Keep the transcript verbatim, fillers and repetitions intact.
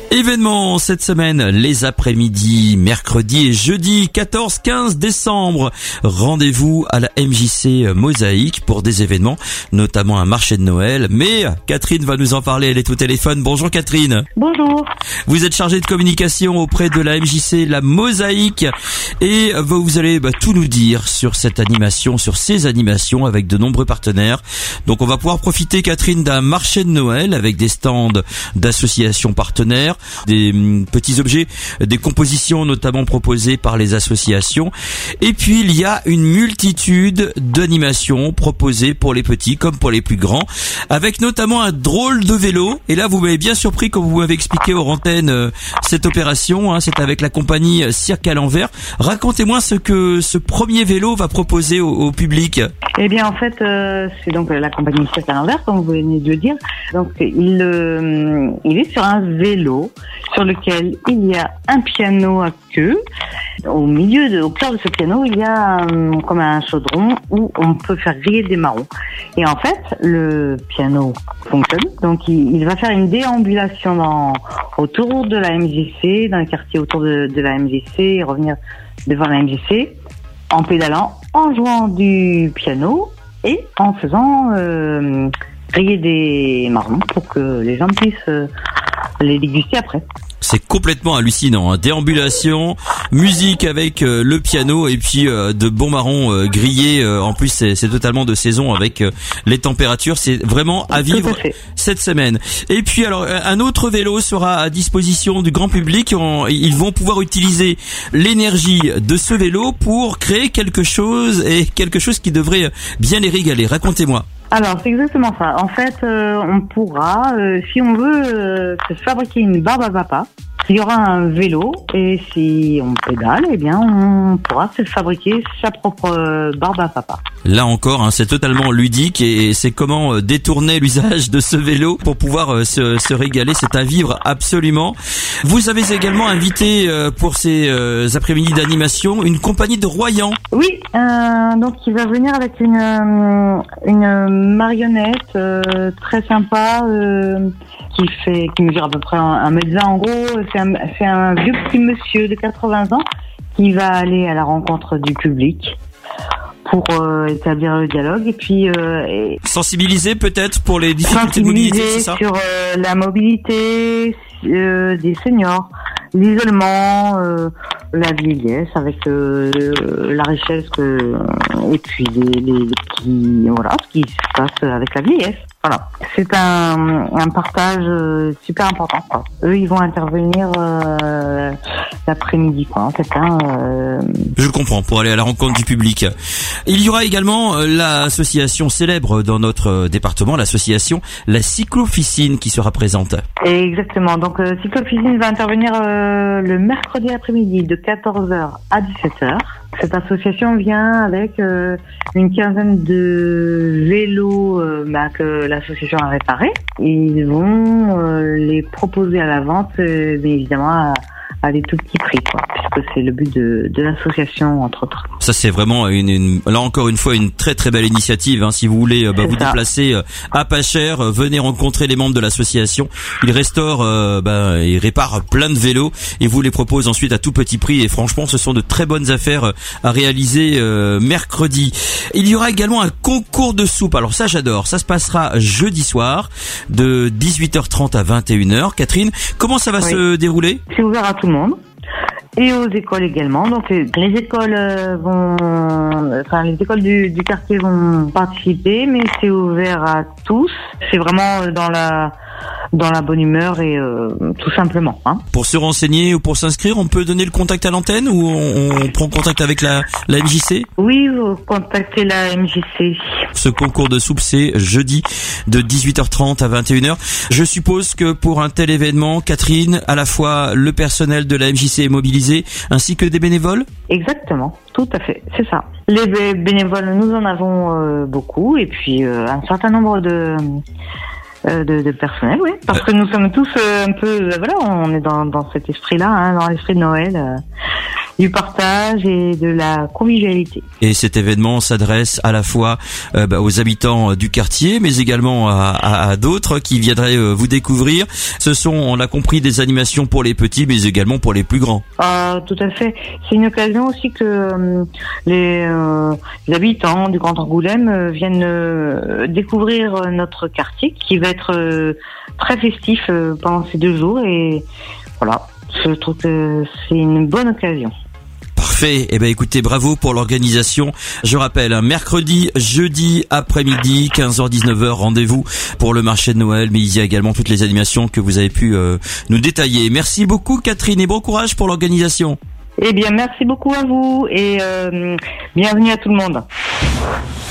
Événement cette semaine, les après-midi, mercredi et jeudi quatorze quinze décembre. Rendez-vous à la M J C Mosaïque pour des événements, notamment un marché de Noël. Mais Catherine va nous en parler, elle est au téléphone. Bonjour Catherine. Bonjour. Vous êtes chargée de communication auprès de la M J C La Mosaïque et vous allez bah, tout nous dire sur cette animation, sur ces animations avec de nombreux partenaires. Donc on va pouvoir profiter, Catherine, d'un marché de Noël avec des stands d'associations partenaires, des petits objets, des compositions notamment proposées par les associations. Et puis il y a une multitude d'animations proposées pour les petits comme pour les plus grands, avec notamment un drôle de vélo. Et là vous m'avez bien surpris quand vous m'avez expliqué hors antenne euh, cette opération, hein, c'est avec la compagnie Cirque à l'envers. Racontez-moi ce que ce premier vélo va proposer au, au public. Eh bien en fait euh, c'est donc la compagnie Cirque à l'envers, comme vous venez de le dire. Donc il, euh, il est sur un vélo sur lequel il y a un piano à queue. Au milieu, de, au cœur de ce piano, il y a um, comme un chaudron où on peut faire griller des marrons. Et en fait, le piano fonctionne. Donc, il, il va faire une déambulation dans, autour de la M J C, dans les quartiers autour de, de la M J C, et revenir devant la M J C en pédalant, en jouant du piano et en faisant euh, griller des marrons pour que les gens puissent euh, les déguster après. C'est complètement hallucinant, hein. Déambulation, musique avec euh, le piano et puis euh, de bons marrons euh, grillés. Euh, en plus, c'est, c'est totalement de saison avec euh, les températures. C'est vraiment à vivre à cette semaine. Et puis, alors, un autre vélo sera à disposition du grand public. On, ils vont pouvoir utiliser l'énergie de ce vélo pour créer quelque chose et quelque chose qui devrait bien les régaler. Racontez-moi. Alors, c'est exactement ça. En fait, euh, on pourra, euh, si on veut, euh, se fabriquer une barbe à papa. Il y aura un vélo et si on pédale, eh bien, on pourra se fabriquer sa propre euh, barbe à papa. Là encore, hein, c'est totalement ludique et c'est comment détourner l'usage de ce vélo pour pouvoir euh, se, se régaler. C'est à vivre absolument. Vous avez également invité euh, pour ces euh, après-midi d'animation une compagnie de Royan. Oui, euh, donc il va venir avec une euh, une marionnette euh, très sympa euh, qui fait qui mesure à peu près un, un mètre vingt en gros. C'est un, c'est un vieux petit monsieur de quatre-vingts ans qui va aller à la rencontre du public pour euh, établir le dialogue et puis euh, et sensibiliser peut-être pour les difficultés de mobilité, c'est ça ? Sur euh, la mobilité euh, des seniors, l'isolement, euh, la vieillesse avec euh, la richesse que, et puis les, les, les petits, voilà, ce qui se passe avec la vieillesse. Voilà, c'est un, un partage euh, super important, quoi. Eux, ils vont intervenir euh, l'après-midi, quoi. En fait, hein, euh... Je comprends, pour aller à la rencontre du public. Il y aura également l'association célèbre dans notre département, l'association La Cyclofficine qui sera présente. Exactement. Donc, euh, Cyclofficine va intervenir euh, le mercredi après-midi de quatorze heures à dix-sept heures. Cette association vient avec euh, une quinzaine de vélos euh, bah, que l'association a réparés. Ils vont euh, les proposer à la vente, euh, mais évidemment à, à des tout petits prix, quoi, puisque c'est le but de, de l'association, entre autres. Ça, c'est vraiment une, une, là encore une fois une très très belle initiative. Hein. Si vous voulez bah, vous ça. déplacer à pas cher, venez rencontrer les membres de l'association. Ils restaurent, euh, bah, ils réparent plein de vélos et vous les proposent ensuite à tout petit prix. Et franchement, ce sont de très bonnes affaires à réaliser euh, mercredi. Il y aura également un concours de soupe. Alors ça, j'adore. Ça se passera jeudi soir de dix-huit heures trente à vingt et une heures. Catherine, comment ça va oui. se dérouler ? C'est ouvert à tout le monde. Et aux écoles également. Donc les écoles vont, enfin les écoles du, du quartier vont participer, mais c'est ouvert à tous. C'est vraiment dans la dans la bonne humeur et euh, tout simplement. Hein. Pour se renseigner ou pour s'inscrire, on peut donner le contact à l'antenne ou on, on prend contact avec la, la M J C ? Oui, vous contactez la M J C. Ce concours de soupe, c'est jeudi de dix-huit heures trente à vingt et une heures. Je suppose que pour un tel événement, Catherine, à la fois le personnel de la M J C est mobilisé ainsi que des bénévoles ? Exactement, tout à fait, c'est ça. Les bé- bénévoles, nous en avons euh, beaucoup et puis euh, un certain nombre de... De, de personnel, oui, parce que nous sommes tous euh, un peu, euh, voilà, on est dans, dans cet esprit-là, hein, dans l'esprit de Noël. Euh, du partage et de la convivialité. Et cet événement s'adresse à la fois euh, bah, aux habitants du quartier, mais également à, à, à d'autres qui viendraient euh, vous découvrir. Ce sont, on l'a compris, des animations pour les petits, mais également pour les plus grands. Ah, tout à fait. C'est une occasion aussi que euh, les, euh, les habitants du Grand Angoulême euh, viennent euh, découvrir notre quartier, qui va être euh, très festif euh, pendant ces deux jours. Et voilà, je trouve que c'est une bonne occasion. Parfait. Eh ben, écoutez, bravo pour l'organisation. Je rappelle, un mercredi, jeudi après-midi, quinze heures dix-neuf heures, rendez-vous pour le marché de Noël. Mais il y a également toutes les animations que vous avez pu euh, nous détailler. Merci beaucoup, Catherine, et bon courage pour l'organisation. Eh bien, merci beaucoup à vous et euh, bienvenue à tout le monde.